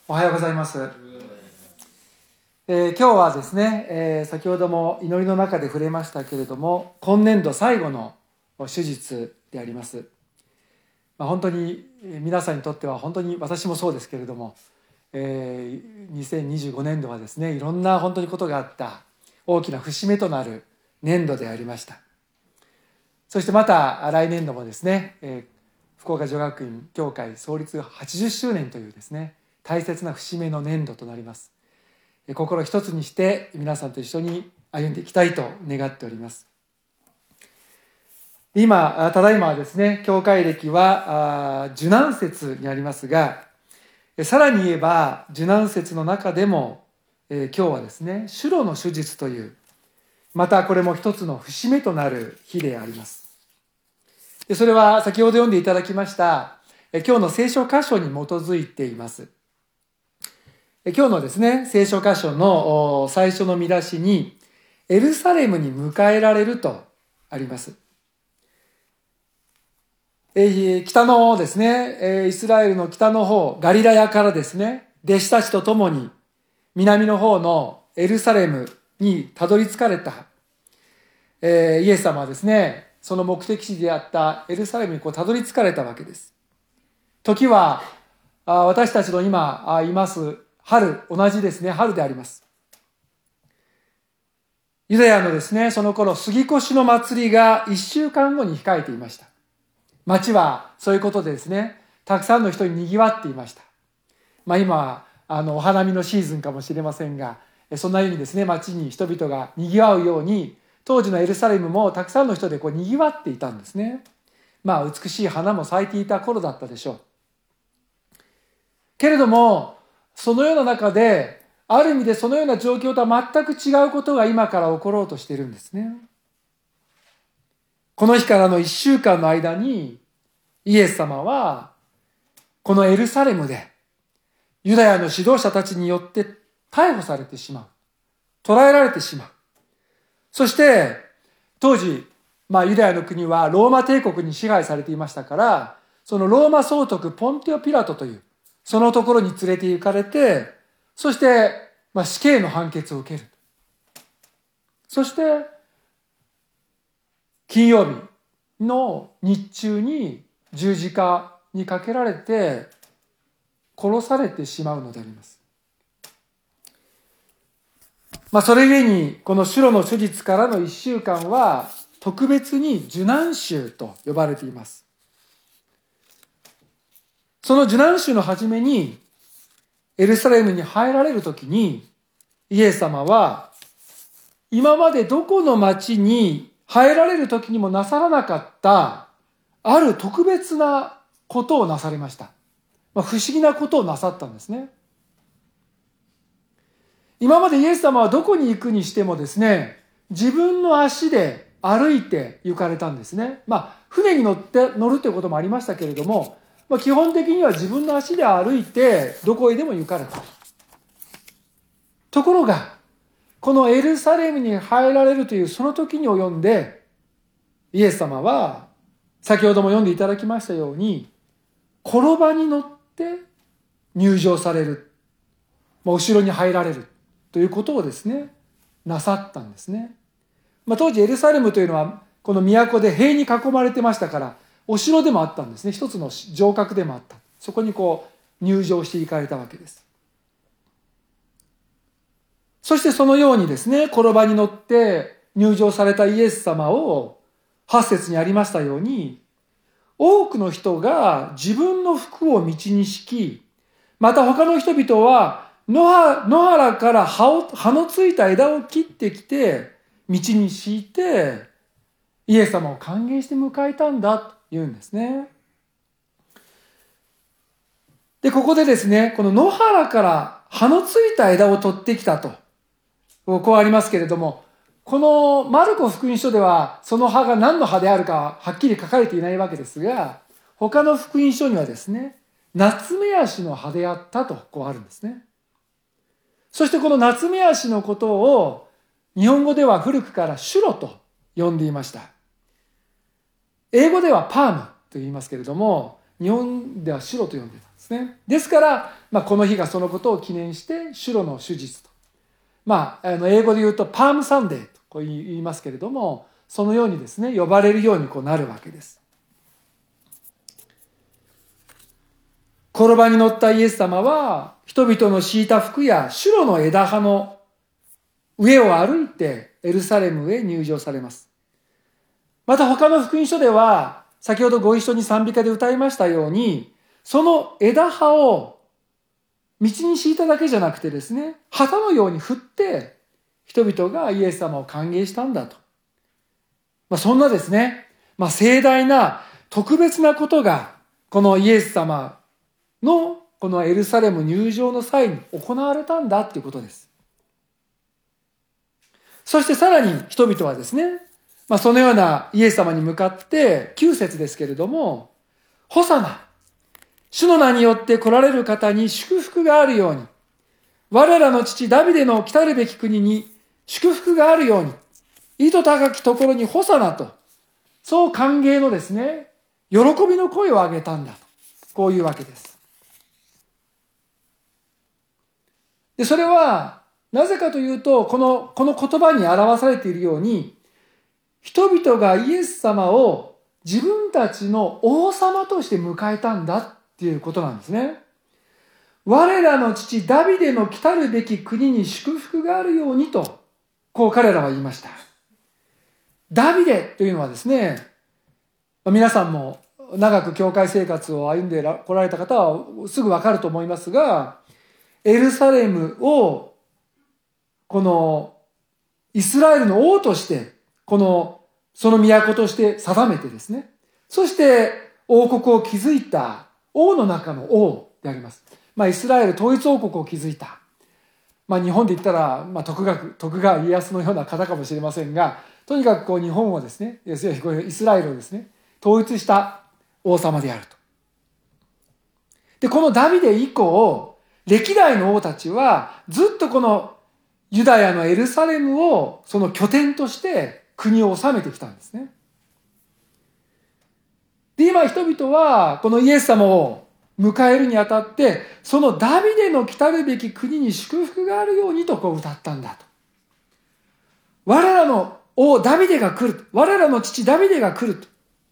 おはようございます。今日はですね、先ほども祈りの中で触れましたけれども、今年度最後の手術であります。本当に皆さんにとっては、本当に私もそうですけれども、2025年度はですね、いろんな本当にことがあった大きな節目となる年度でありました。そしてまた来年度もですね、福岡女学院教会創立80周年というですね、大切な節目の年度となります。心一つにして皆さんと一緒に歩んでいきたいと願っております。ただいまはですね、教会歴は受難節にありますが、さらに言えば受難節の中でも、今日はですね、主炉の手術という、またこれも一つの節目となる日であります。それは先ほど読んでいただきました今日の聖書箇所に基づいています。今日のですね、聖書箇所の最初の見出しに、エルサレムに迎えられるとあります。北のですね、イスラエルの北の方、ガリラヤからですね、弟子たちと共に南の方のエルサレムにたどり着かれた、イエス様はですね、その目的地であったエルサレムにたどり着かれたわけです。時は私たちの今います春、同じですね、春であります。ユダヤのですね、その頃、杉越の祭りが1週間後に控えていました。町はそういうことでですね、たくさんの人に賑わっていました。今、お花見のシーズンかもしれませんが、そんなようにですね、町に人々が賑わうように、当時のエルサレムもたくさんの人で賑わっていたんですね。美しい花も咲いていた頃だったでしょう。けれども、そのような中で、ある意味でそのような状況とは全く違うことが今から起ころうとしているんですね。この日からの1週間の間に、イエス様は、このエルサレムで、ユダヤの指導者たちによって逮捕されてしまう。捕らえられてしまう。そして、当時、ユダヤの国はローマ帝国に支配されていましたから、そのローマ総督ポンティオ・ピラトという、そのところに連れて行かれて、そして、死刑の判決を受ける。そして、金曜日の日中に十字架にかけられて、殺されてしまうのであります。それゆえに、この主炉の手術からの1週間は、特別に受難週と呼ばれています。その受難週の初めに、エルサレムに入られるときに、イエス様は、今までどこの町に入られるときにもなさらなかった、ある特別なことをなされました。不思議なことをなさったんですね。今までイエス様はどこに行くにしてもですね、自分の足で歩いて行かれたんですね。船に乗るということもありましたけれども、基本的には自分の足で歩いてどこへでも行かれた。ところが、このエルサレムに入られるというその時に及んで、イエス様は先ほども読んでいただきましたように、転ばに乗って入場される。後ろに入られるということをですね、なさったんですね。当時エルサレムというのはこの都で塀に囲まれてましたから、お城でもあったんですね。一つの城郭でもあった。そこに入場していかれたわけです。そしてそのようにですね、転ばに乗って入場されたイエス様を、8節にありましたように、多くの人が自分の服を道に敷き、また他の人々は野原から葉のついた枝を切ってきて、道に敷いて、イエス様を歓迎して迎えたんだと言うんですね。で、ここでですね、この野原から葉のついた枝を取ってきたと、こうありますけれども、このマルコ福音書ではその葉が何の葉であるかはっきり書かれていないわけですが、他の福音書にはですね、ナツメヤシの葉であったとあるんですね。そしてこのナツメヤシのことを日本語では古くからシュロと呼んでいました。英語ではパームと言いますけれども、 日本ではシュロと呼んでたんですね。ですから、この日がそのことを記念してシュロの手術と。英語で言うとパームサンデーとこう言いますけれども、そのようにですね、呼ばれるようにこうなるわけです。転ばに乗ったイエス様は、人々の敷いた服やシュロの枝葉の上を歩いてエルサレムへ入場されます。また他の福音書では、先ほどご一緒に賛美歌で歌いましたように、その枝葉を道に敷いただけじゃなくてですね、旗のように振って人々がイエス様を歓迎したんだと。そんなですね、盛大な特別なことがこのイエス様のこのエルサレム入場の際に行われたんだということです。そしてさらに人々はですね、そのようなイエス様に向かって9節ですけれども、ホサナ、主の名によって来られる方に祝福があるように、我らの父ダビデの来たるべき国に祝福があるように、意図高きところにホサナと、そう歓迎のですね、喜びの声を上げたんだと。こういうわけです。で、それは、なぜかというと、この言葉に表されているように、人々がイエス様を自分たちの王様として迎えたんだっていうことなんですね。我らの父ダビデの来たるべき国に祝福があるようにと、こう彼らは言いました。ダビデというのはですね、皆さんも長く教会生活を歩んで来られた方はすぐわかると思いますが、エルサレムをこのイスラエルの王としてその都として定めてですね、そして王国を築いた王の中の王であります。イスラエル統一王国を築いた。日本で言ったら、徳川家康のような方かもしれませんが、とにかく日本をですね、イスラエルをですね、統一した王様であると。で、このダビデ以降、歴代の王たちはずっとこのユダヤのエルサレムをその拠点として国を治めてきたんですね。で、今人々はこのイエス様を迎えるにあたって、そのダビデの来たるべき国に祝福があるようにと歌ったんだと。我らの王ダビデが来る。我らの父ダビデが来ると。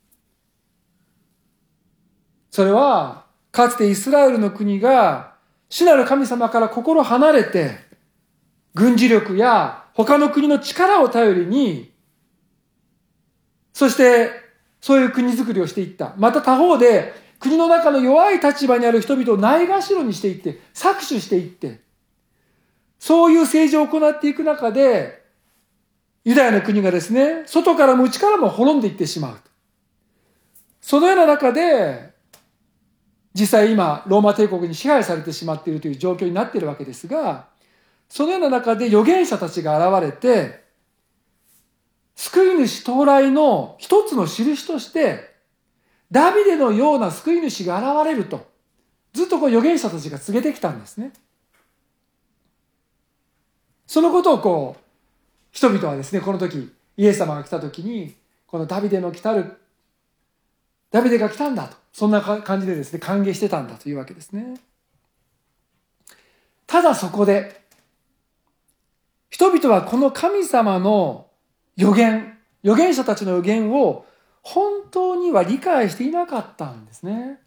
それは、かつてイスラエルの国が主なる神様から心離れて、軍事力や他の国の力を頼りに、そしてそういう国づくりをしていった。また他方で、国の中の弱い立場にある人々をないがしろにしていって、搾取していって、そういう政治を行っていく中で、ユダヤの国がですね、外からも内からも滅んでいってしまう。そのような中で、実際今、ローマ帝国に支配されてしまっているという状況になっているわけですが、そのような中で預言者たちが現れて、救い主到来の一つの印として、ダビデのような救い主が現れると、ずっと預言者たちが告げてきたんですね。そのことを人々はですね、この時、イエス様が来た時に、このダビデが来たんだと、そんな感じでですね、歓迎してたんだというわけですね。ただそこで、人々はこの神様の預言者たちの預言を本当には理解していなかったんですね。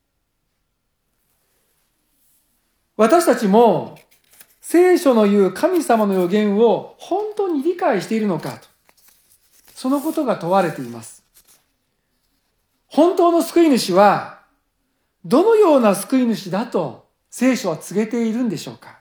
私たちも聖書の言う神様の預言を本当に理解しているのかと、そのことが問われています。本当の救い主はどのような救い主だと聖書は告げているんでしょうか。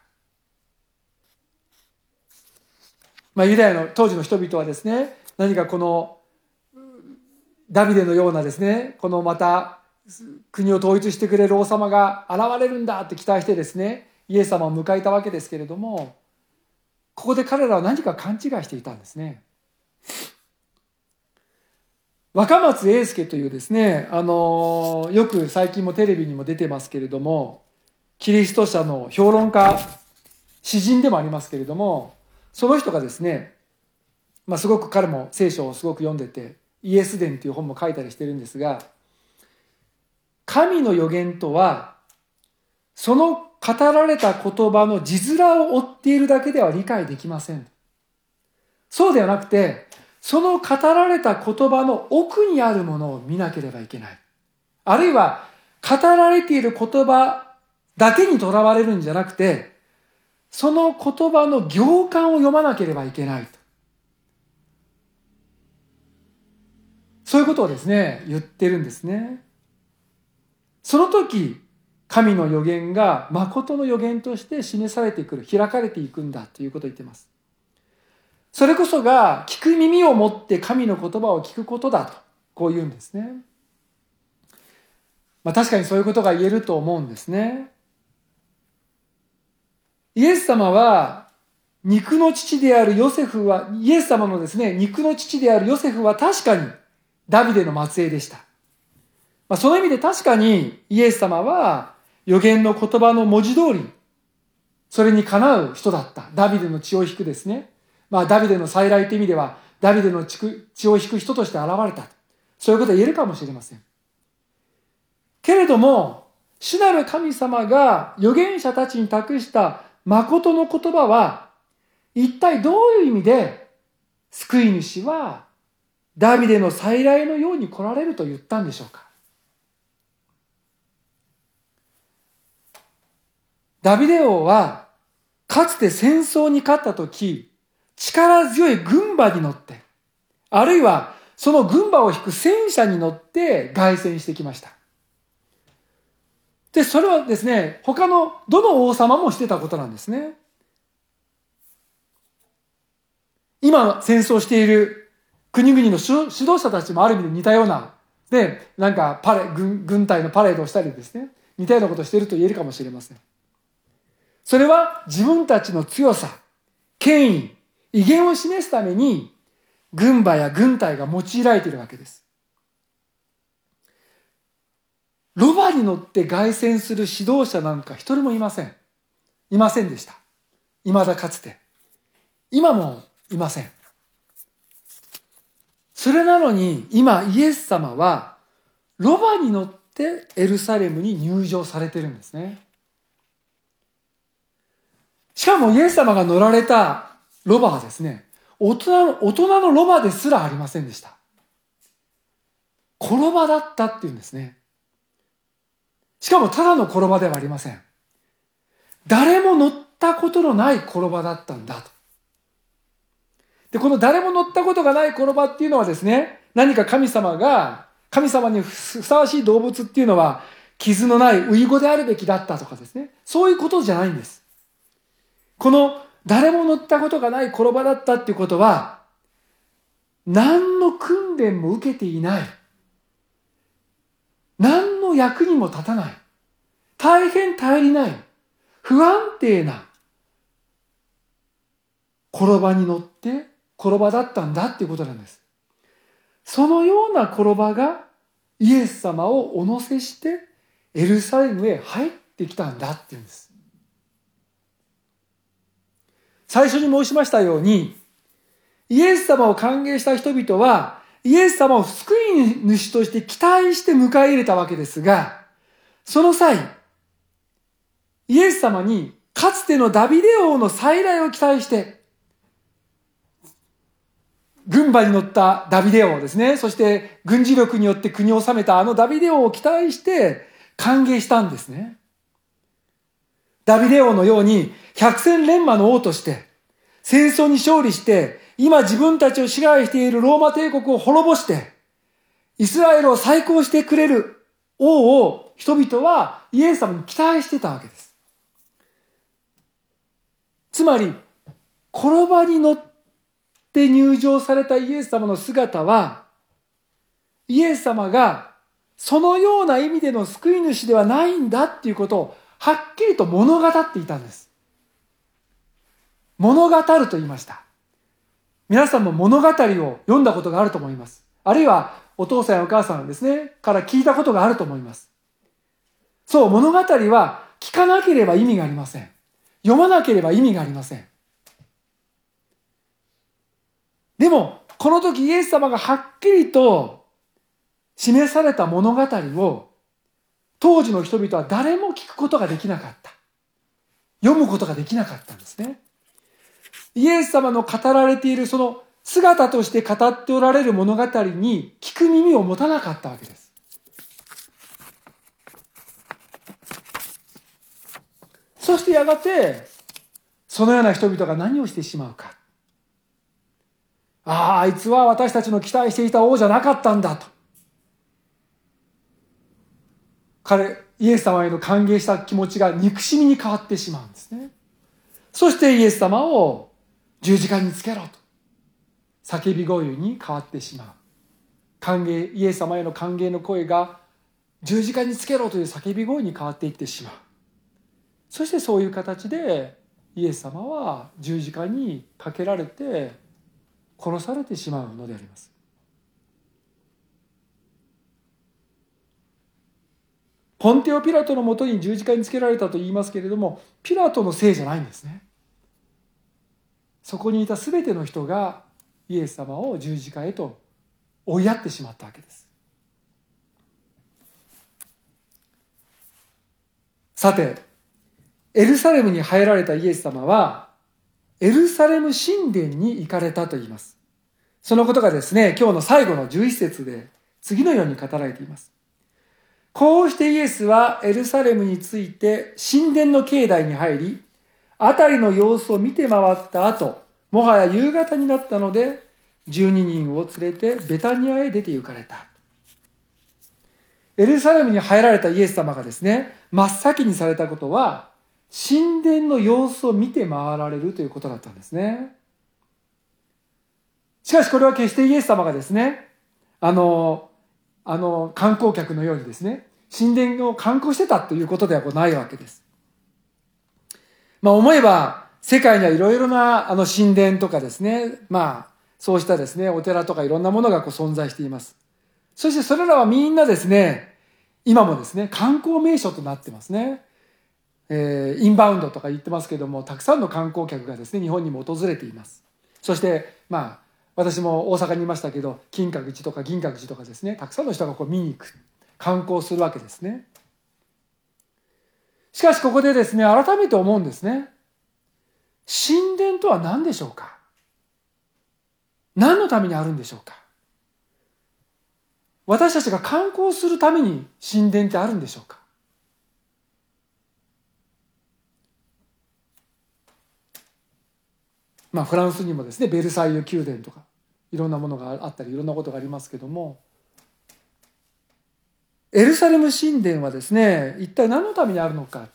ユダヤの当時の人々はですね、何かこのダビデのようなですね、このまた国を統一してくれる王様が現れるんだって期待してですね、イエス様を迎えたわけですけれども、ここで彼らは何か勘違いしていたんですね。若松英輔というですね、よく最近もテレビにも出てますけれども、キリスト者の評論家、詩人でもありますけれども、その人がですね、すごく彼も聖書をすごく読んでて、イエス伝という本も書いたりしてるんですが、 神の預言とは、その語られた言葉の字面を追っているだけでは理解できません。そうではなくて、その語られた言葉の奥にあるものを見なければいけない。あるいは、語られている言葉だけにとらわれるんじゃなくて、その言葉の行間を読まなければいけないと。そういうことをですね、言ってるんですね。その時、神の預言が誠の預言として示されてくる、開かれていくんだということを言っています。それこそが聞く耳を持って神の言葉を聞くことだと、こう言うんですね。確かにそういうことが言えると思うんですね。イエス様は、肉の父であるヨセフは、イエス様のですね、肉の父であるヨセフは確かにダビデの末裔でした。その意味で確かにイエス様は預言の言葉の文字通り、それにかなう人だった。ダビデの血を引くですね。ダビデの再来という意味では、ダビデの血を引く人として現れた。そういうことは言えるかもしれません。けれども、主なる神様が預言者たちに託した誠の言葉は、一体どういう意味で、救い主はダビデの再来のように来られると言ったんでしょうか。ダビデ王は、かつて戦争に勝ったとき、力強い軍馬に乗って、あるいはその軍馬を引く戦車に乗って凱旋してきました。で、それはですね、他のどの王様もしてたことなんですね。今戦争している国々の指導者たちもある意味で似たような、で、軍隊のパレードをしたりですね、似たようなことをしていると言えるかもしれません。それは自分たちの強さ、権威、威厳を示すために、軍馬や軍隊が用いられているわけです。ロバに乗って凱旋する指導者なんか一人もいません。いませんでした。未だかつて。今もいません。それなのに、今イエス様は、ロバに乗ってエルサレムに入場されてるんですね。しかもイエス様が乗られたロバはですね、大人のロバですらありませんでした。転ばだったっていうんですね。しかもただの転ばではありません。誰も乗ったことのない転ばだったんだと。で、この誰も乗ったことがない転ばっていうのはですね、何か神様にふさわしい動物っていうのは、傷のないウイゴであるべきだったとかですね、そういうことじゃないんです。この誰も乗ったことがない転ばだったっていうことは、何の訓練も受けていない。何の役にも立たない。大変頼りない。不安定な転ばに乗って転ばだったんだっていうことなんです。そのような転ばがイエス様をお乗せしてエルサレムへ入ってきたんだっていうんです。最初に申しましたように、イエス様を歓迎した人々はイエス様を救い主として期待して迎え入れたわけですが、その際、イエス様にかつてのダビデ王の再来を期待して、軍馬に乗ったダビデ王ですね。そして軍事力によって国を治めたあのダビデ王を期待して歓迎したんですね。ダビデ王のように百戦錬磨の王として戦争に勝利して今自分たちを支配しているローマ帝国を滅ぼしてイスラエルを再興してくれる王を人々はイエス様に期待してたわけです。つまり転ばに乗って入場されたイエス様の姿はイエス様がそのような意味での救い主ではないんだっていうことをはっきりと物語っていたんです。物語ると言いました。皆さんも物語を読んだことがあると思います。あるいはお父さんやお母さんですね、から聞いたことがあると思います。そう、物語は聞かなければ意味がありません。読まなければ意味がありません。でも、この時イエス様がはっきりと示された物語を当時の人々は誰も聞くことができなかった。読むことができなかったんですね。イエス様の語られているその姿として語っておられる物語に聞く耳を持たなかったわけです。そしてやがて、そのような人々が何をしてしまうか。あいつは私たちの期待していた王じゃなかったんだと。イエス様への歓迎した気持ちが憎しみに変わってしまうんですね。そしてイエス様を十字架につけろと叫び声に変わってしまう。イエス様への歓迎の声が十字架につけろという叫び声に変わっていってしまう。そしてそういう形でイエス様は十字架にかけられて殺されてしまうのであります。ポンテオ・ピラトのもとに十字架につけられたと言いますけれども、ピラトのせいじゃないんですね。そこにいた全ての人がイエス様を十字架へと追いやってしまったわけです。さて、エルサレムに入られたイエス様はエルサレム神殿に行かれたと言います。そのことがですね、今日の最後の11節で次のように語られています。こうしてイエスはエルサレムについて神殿の境内に入り、辺りの様子を見て回った後、もはや夕方になったので、12人を連れてベタニアへ出て行かれた。エルサレムに入られたイエス様がですね、真っ先にされたことは、神殿の様子を見て回られるということだったんですね。しかしこれは決してイエス様がですね、観光客のようにですね、神殿を観光してたということではないわけです。思えば、世界にはいろいろな神殿とかですね、そうしたですね、お寺とかいろんなものが存在しています。そしてそれらはみんなですね、今もですね、観光名所となってますね。インバウンドとか言ってますけども、たくさんの観光客がですね、日本にも訪れています。そして、私も大阪にいましたけど、金閣寺とか銀閣寺とかですね、たくさんの人が見に行く、観光するわけですね。しかしここでですね、改めて思うんですね。神殿とは何でしょうか？何のためにあるんでしょうか？私たちが観光するために神殿ってあるんでしょうか？フランスにもですね、ベルサイユ宮殿とかいろんなものがあったりいろんなことがありますけども、エルサレム神殿はですね、一体何のためにあるのか。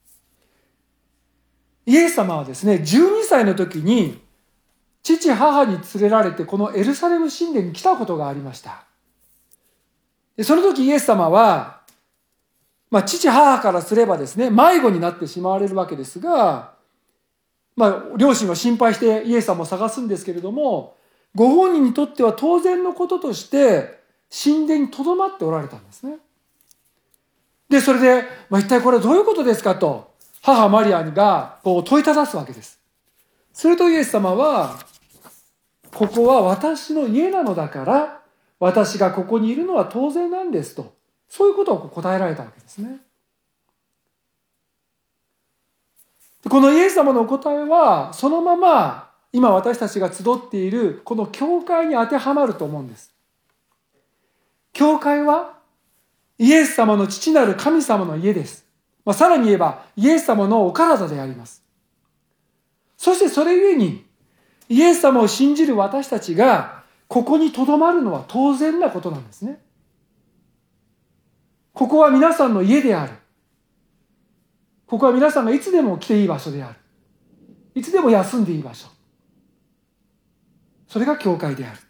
イエス様はですね、12歳の時に父母に連れられてこのエルサレム神殿に来たことがありました。でその時イエス様は、父母からすればですね、迷子になってしまわれるわけですが、両親は心配してイエス様を探すんですけれども、ご本人にとっては当然のこととして神殿に留まっておられたんですね。で、それで、一体これはどういうことですかと、母マリアが問いただすわけです。するとイエス様は、ここは私の家なのだから、私がここにいるのは当然なんですと、そういうことを答えられたわけですね。このイエス様のお答えは、そのまま今私たちが集っているこの教会に当てはまると思うんです。教会はイエス様の父なる神様の家です。さらに言えばイエス様のお体であります。そしてそれゆえにイエス様を信じる私たちがここに留まるのは当然なことなんですね。ここは皆さんの家である。ここは皆さんがいつでも来ていい場所である。いつでも休んでいい場所。それが教会である。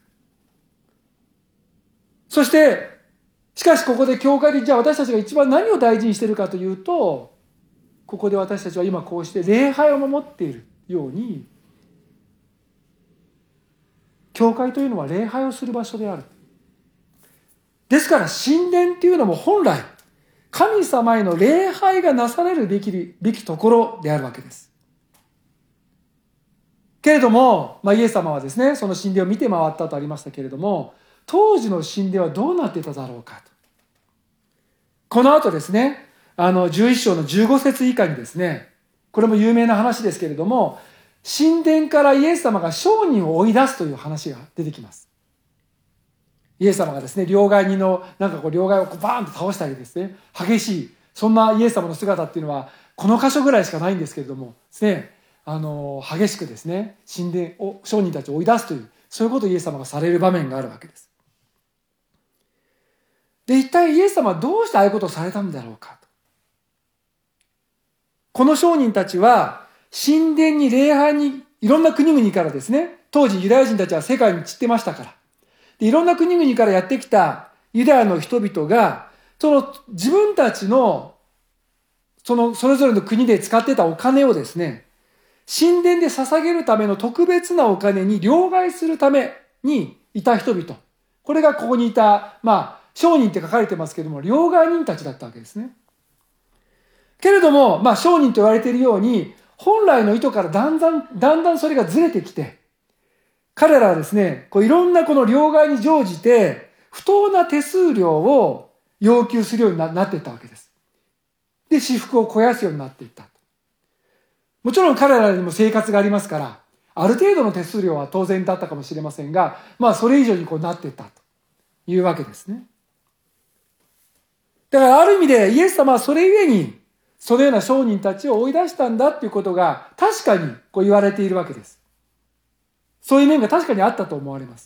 そして、しかしここで教会でじゃあ私たちが一番何を大事にしているかというと、ここで私たちは今こうして礼拝を守っているように、教会というのは礼拝をする場所である。ですから神殿っていうのも本来、神様への礼拝がなされるべきところであるわけです。けれども、イエス様はですね、その神殿を見て回ったとありましたけれども、当時の神殿はどうなっていただろうかと。 この後ですね、11章の15節以下にですね、これも有名な話ですけれども、神殿からイエス様が商人を追い出すという話が出てきます。イエス様がですね、両替人の、両替をバーンと倒したりですね、激しい、そんなイエス様の姿っていうのは、この箇所ぐらいしかないんですけれども、ですね、激しくですね、神殿を、商人たちを追い出すという、そういうことをイエス様がされる場面があるわけです。で、一体イエス様はどうしてああいうことをされたんだろうかと。この商人たちは、神殿に礼拝に、いろんな国々からですね、当時ユダヤ人たちは世界に散ってましたから、でいろんな国々からやってきたユダヤの人々が、自分たちの、それぞれの国で使ってたお金をですね、神殿で捧げるための特別なお金に両替するためにいた人々。これがここにいた、商人って書かれてますけども、両替人たちだったわけですね。けれども、商人と言われているように、本来の意図からだんだんそれがずれてきて、彼らはですね、いろんなこの両替に乗じて、不当な手数料を要求するようになっていったわけです。で、私腹を肥やすようになっていった。もちろん彼らにも生活がありますから、ある程度の手数料は当然だったかもしれませんが、それ以上になっていったというわけですね。だからある意味でイエス様はそれゆえに、そのような商人たちを追い出したんだっていうことが確かに言われているわけです。そういう面が確かにあったと思われます。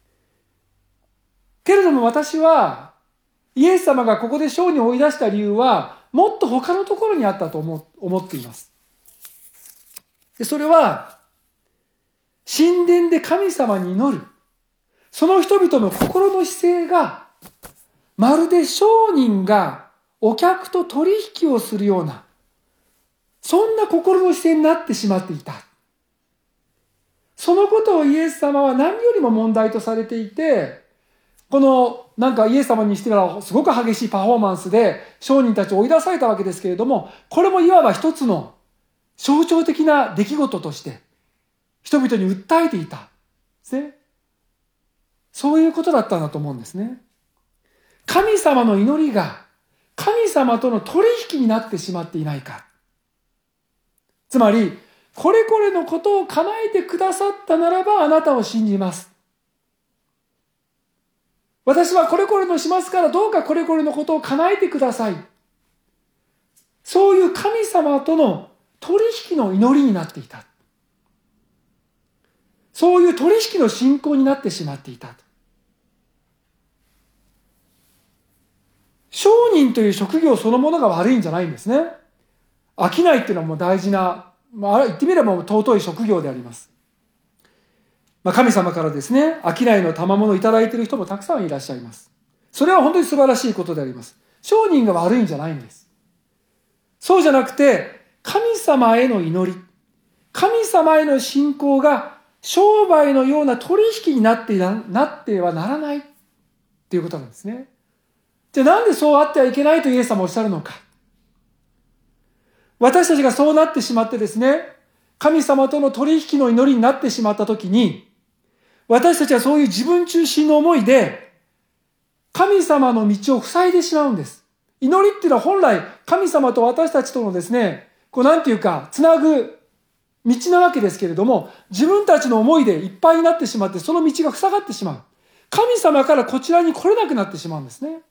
けれども私は、イエス様がここで商人を追い出した理由は、もっと他のところにあったと思っています。でそれは、神殿で神様に祈る、その人々の心の姿勢が、まるで商人がお客と取引をするような、そんな心の姿勢になってしまっていた。そのことをイエス様は何よりも問題とされていて、このイエス様にしてはすごく激しいパフォーマンスで商人たちを追い出されたわけですけれども、これもいわば一つの象徴的な出来事として人々に訴えていたですね。そういうことだったんだと思うんですね。神様の祈りが神様との取引になってしまっていないか。つまり、これこれのことを叶えてくださったならばあなたを信じます。私はこれこれのしますからどうかこれこれのことを叶えてください。そういう神様との取引の祈りになっていた。そういう取引の信仰になってしまっていた。商人という職業そのものが悪いんじゃないんですね。商いっていうのはもう大事な、言ってみればもう尊い職業であります。神様からですね、商いの賜物をいただいている人もたくさんいらっしゃいます。それは本当に素晴らしいことであります。商人が悪いんじゃないんです。そうじゃなくて、神様への祈り、神様への信仰が商売のような取引になってはならないっていうことなんですね。じゃあなんでそうあってはいけないとイエス様はおっしゃるのか。私たちがそうなってしまってですね、神様との取引の祈りになってしまったときに、私たちはそういう自分中心の思いで、神様の道を塞いでしまうんです。祈りっていうのは本来、神様と私たちとのですね、つなぐ道なわけですけれども、自分たちの思いでいっぱいになってしまって、その道が塞がってしまう。神様からこちらに来れなくなってしまうんですね。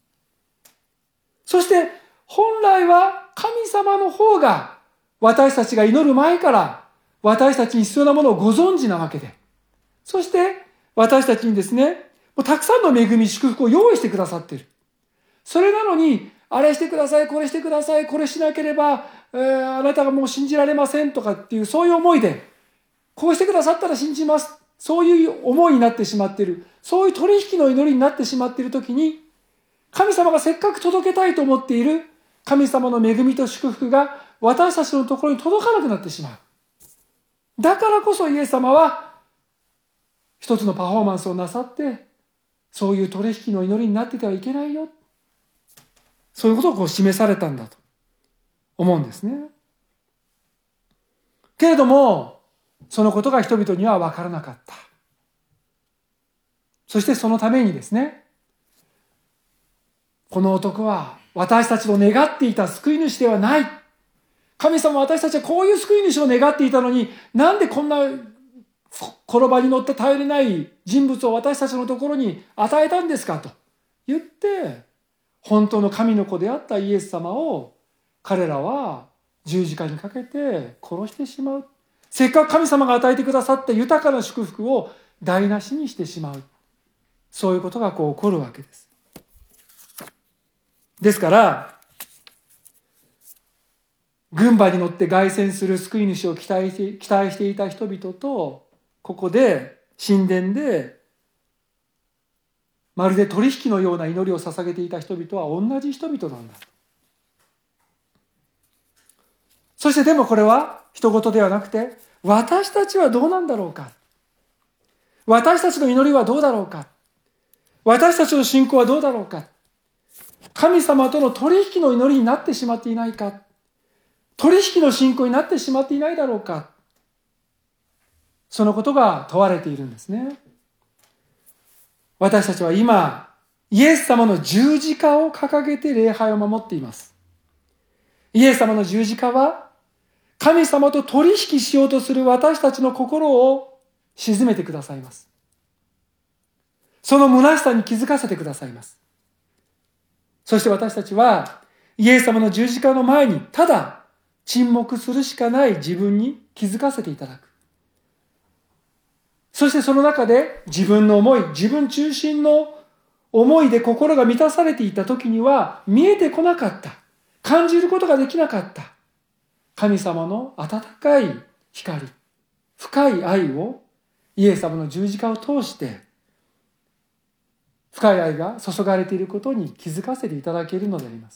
そして、本来は神様の方が、私たちが祈る前から、私たちに必要なものをご存知なわけで、そして、私たちにですね、もうたくさんの恵み、祝福を用意してくださっている。それなのに、あれしてください、これしてください、これしなければ、あなたがもう信じられませんとかっていう、そういう思いで、こうしてくださったら信じます。そういう思いになってしまっている。そういう取引の祈りになってしまっているときに、神様がせっかく届けたいと思っている神様の恵みと祝福が私たちのところに届かなくなってしまう。だからこそイエス様は一つのパフォーマンスをなさって、そういう取引の祈りになっててはいけないよ。そういうことを示されたんだと思うんですね。けれども、そのことが人々には分からなかった。そしてそのためにですね、この男は私たちの願っていた救い主ではない。神様は私たちはこういう救い主を願っていたのに、なんでこんな転ばに乗って頼りない人物を私たちのところに与えたんですかと言って、本当の神の子であったイエス様を彼らは十字架にかけて殺してしまう。せっかく神様が与えてくださった豊かな祝福を台無しにしてしまう。そういうことが起こるわけです。ですから、軍馬に乗って凱旋する救い主を期待していた人々と、ここで神殿でまるで取引のような祈りを捧げていた人々は同じ人々なんだ。そしてでもこれは人事ではなくて、私たちはどうなんだろうか。私たちの祈りはどうだろうか。私たちの信仰はどうだろうか。神様との取引の祈りになってしまっていないか。取引の信仰になってしまっていないだろうか。そのことが問われているんですね。私たちは今、イエス様の十字架を掲げて礼拝を守っています。イエス様の十字架は、神様と取引しようとする私たちの心を鎮めてくださいます。その虚しさに気づかせてくださいます。そして私たちは、イエス様の十字架の前に、ただ沈黙するしかない自分に気づかせていただく。そしてその中で自分の思い、自分中心の思いで心が満たされていた時には見えてこなかった。感じることができなかった。神様の温かい光、深い愛をイエス様の十字架を通して深い愛が注がれていることに気づかせていただけるのであります。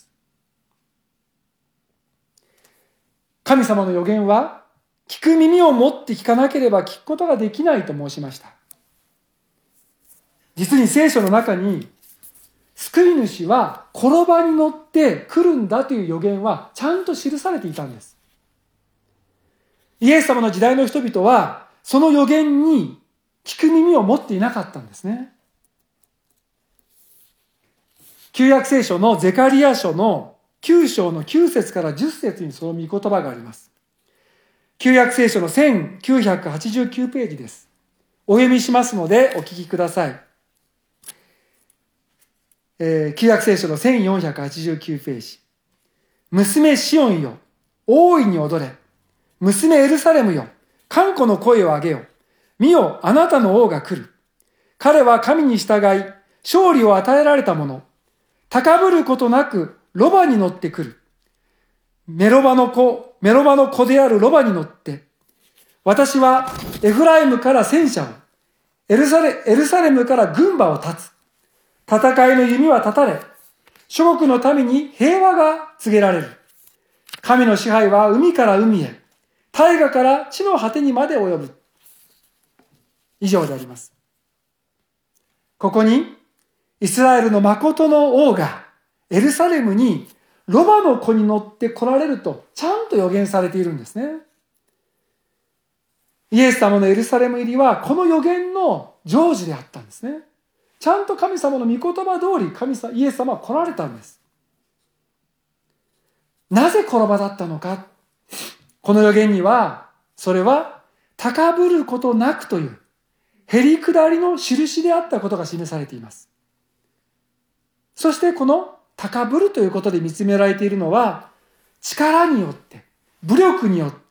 神様の予言は聞く耳を持って聞かなければ聞くことができないと申しました。実に聖書の中に救い主は転ばに乗って来るんだという予言はちゃんと記されていたんです。イエス様の時代の人々はその予言に聞く耳を持っていなかったんですね。旧約聖書のゼカリヤ書の9章の9節から10節にその御言葉があります。旧約聖書の1989ページです。お読みしますのでお聞きください。旧約聖書の1489ページ。娘シオンよ、大いに踊れ。娘エルサレムよ、歓呼の声を上げよ。見よ、あなたの王が来る。彼は神に従い、勝利を与えられた者。高ぶることなく、ロバに乗って来る。メロバの子であるロバに乗って、私はエフライムから戦車を、エルサレムから軍馬を立つ。戦いの弓は立たれ、諸国の民に平和が告げられる。神の支配は海から海へ、大河から地の果てにまで及ぶ。以上であります。ここに、イスラエルの誠の王がエルサレムにロバの子に乗って来られるとちゃんと予言されているんですね。イエス様のエルサレム入りはこの予言の成就であったんですね。ちゃんと神様の御言葉通りイエス様は来られたんです。なぜ転ばだったのか。この予言には、それは高ぶることなくというへりくだりの印であったことが示されています。そしてこの高ぶるということで見つめられているのは、力によって、武力によって、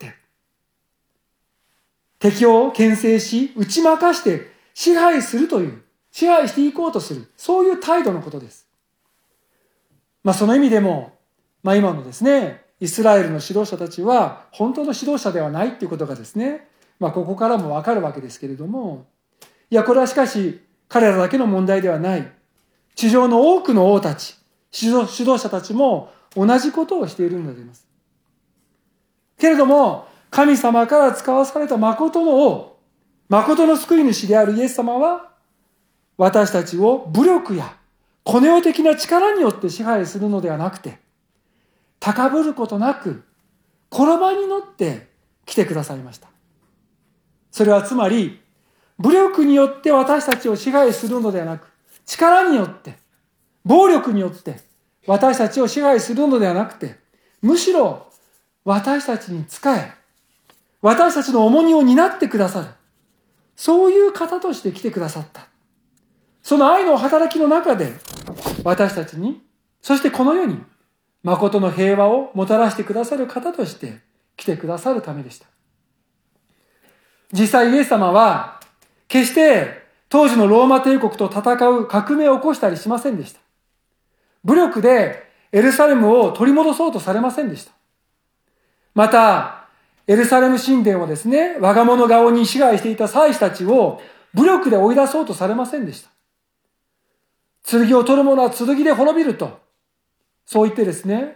敵を牽制し、打ち負かして支配していこうとする、そういう態度のことです。その意味でも、今のですね、イスラエルの指導者たちは、本当の指導者ではないということがですね、ここからもわかるわけですけれども、これはしかし、彼らだけの問題ではない。地上の多くの王たち、指導者たちも同じことをしているのであります。けれども、神様から使わされた誠の王、誠の救い主であるイエス様は、私たちを武力やこの世的な力によって支配するのではなくて、高ぶることなく、転ばに乗って来てくださいました。それはつまり、武力によって私たちを支配するのではなく、力によって、暴力によって私たちを支配するのではなくて、むしろ私たちに仕え、私たちの重荷を担ってくださる。そういう方として来てくださった。その愛の働きの中で、私たちに、そしてこの世に、誠の平和をもたらしてくださる方として来てくださるためでした。実際イエス様は、決して当時のローマ帝国と戦う革命を起こしたりしませんでした。武力でエルサレムを取り戻そうとされませんでした。また、エルサレム神殿をですね、我が物顔に支配していた祭司たちを武力で追い出そうとされませんでした。剣を取る者は剣で滅びると、そう言ってですね、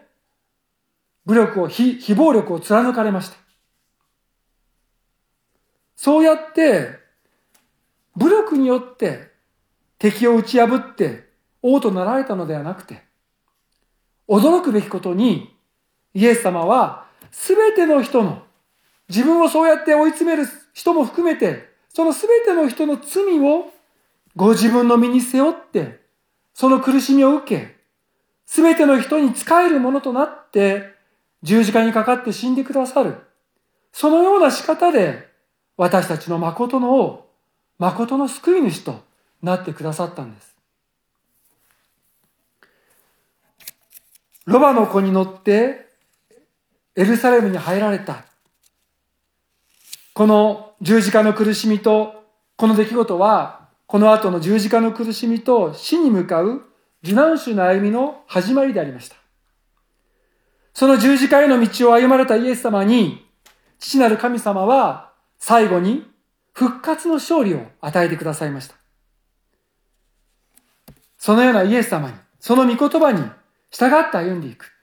非暴力を貫かれました。そうやって、武力によって敵を打ち破って王となられたのではなくて、驚くべきことに、イエス様は全ての人の、自分をそうやって追い詰める人も含めて、その全ての人の罪をご自分の身に背負って、その苦しみを受け、全ての人に仕えるものとなって、十字架にかかって死んでくださる。そのような仕方で、私たちの誠の王、誠の救い主となってくださったんです。ロバの子に乗ってエルサレムに入られた。この十字架の苦しみと、この出来事は、この後の十字架の苦しみと死に向かう受難衆の歩みの始まりでありました。その十字架への道を歩まれたイエス様に、父なる神様は最後に復活の勝利を与えてくださいました。そのようなイエス様に、その御言葉に従って歩んでいく。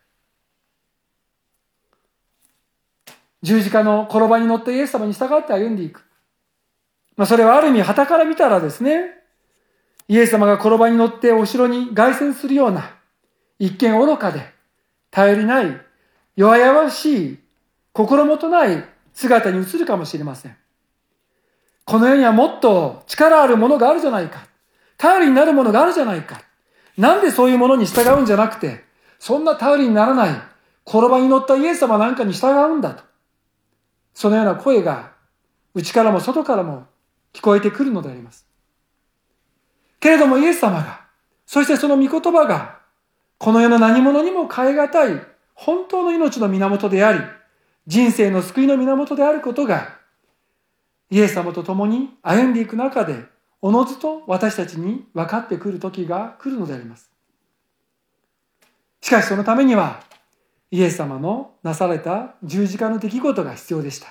十字架の転ばに乗ったイエス様に従って歩んでいく。それはある意味傍から見たらですね、イエス様が転ばに乗ってお城に凱旋するような、一見愚かで、頼りない、弱々しい、心もとない姿に映るかもしれません。この世にはもっと力あるものがあるじゃないか。頼りになるものがあるじゃないか。なんでそういうものに従うんじゃなくて、そんな頼りにならない、転ばに乗ったイエス様なんかに従うんだと。そのような声が、内からも外からも聞こえてくるのであります。けれどもイエス様が、そしてその御言葉が、この世の何者にも代え難い、本当の命の源であり、人生の救いの源であることが、イエス様と共に歩んでいく中で、おのずと私たちに分かってくる時が来るのであります。しかしそのためには、イエス様のなされた十字架の出来事が必要でした。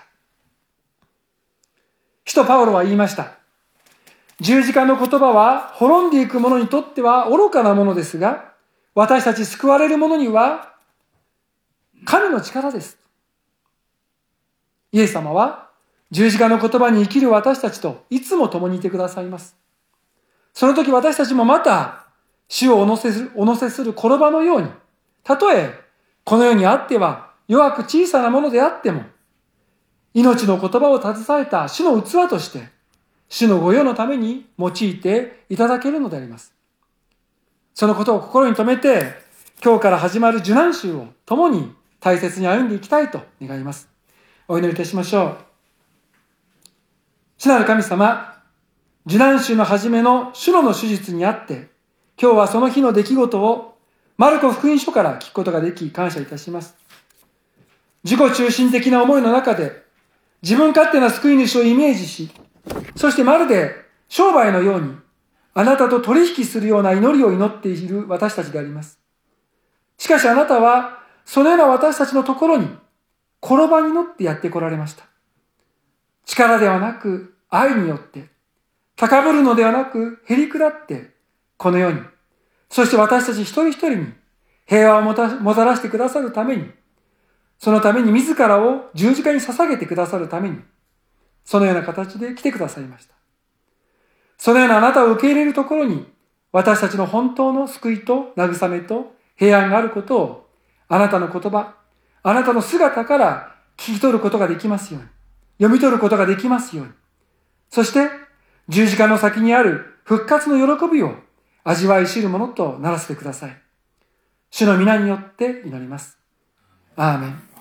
使徒パウロは言いました。十字架の言葉は滅んでいく者にとっては愚かなものですが、私たち救われる者には神の力です。イエス様は十字架の言葉に生きる私たちといつも共にいてくださいます。その時私たちもまた主をお乗せする転ばのように、たとえこの世にあっては弱く小さなものであっても、命の言葉を携えた主の器として、主の御用のために用いていただけるのであります。そのことを心に留めて、今日から始まる受難週を共に大切に歩んでいきたいと願います。お祈りいたしましょう。主なる神様、受難週の初めの主の手術にあって、今日はその日の出来事をマルコ福音書から聞くことができ感謝いたします。自己中心的な思いの中で自分勝手な救い主をイメージし、そしてまるで商売のようにあなたと取引するような祈りを祈っている私たちであります。しかしあなたはそのような私たちのところに転ばに乗ってやって来られました。力ではなく愛によって、高ぶるのではなくへりくだってこの世に、そして私たち一人一人に平和をもたらしてくださるために、そのために自らを十字架に捧げてくださるために、そのような形で来てくださいました。そのようなあなたを受け入れるところに、私たちの本当の救いと慰めと平安があることを、あなたの言葉、あなたの姿から聞き取ることができますように、読み取ることができますように、そして十字架の先にある復活の喜びを味わい知るものとならせてください。 主の皆によって祈ります。アーメン。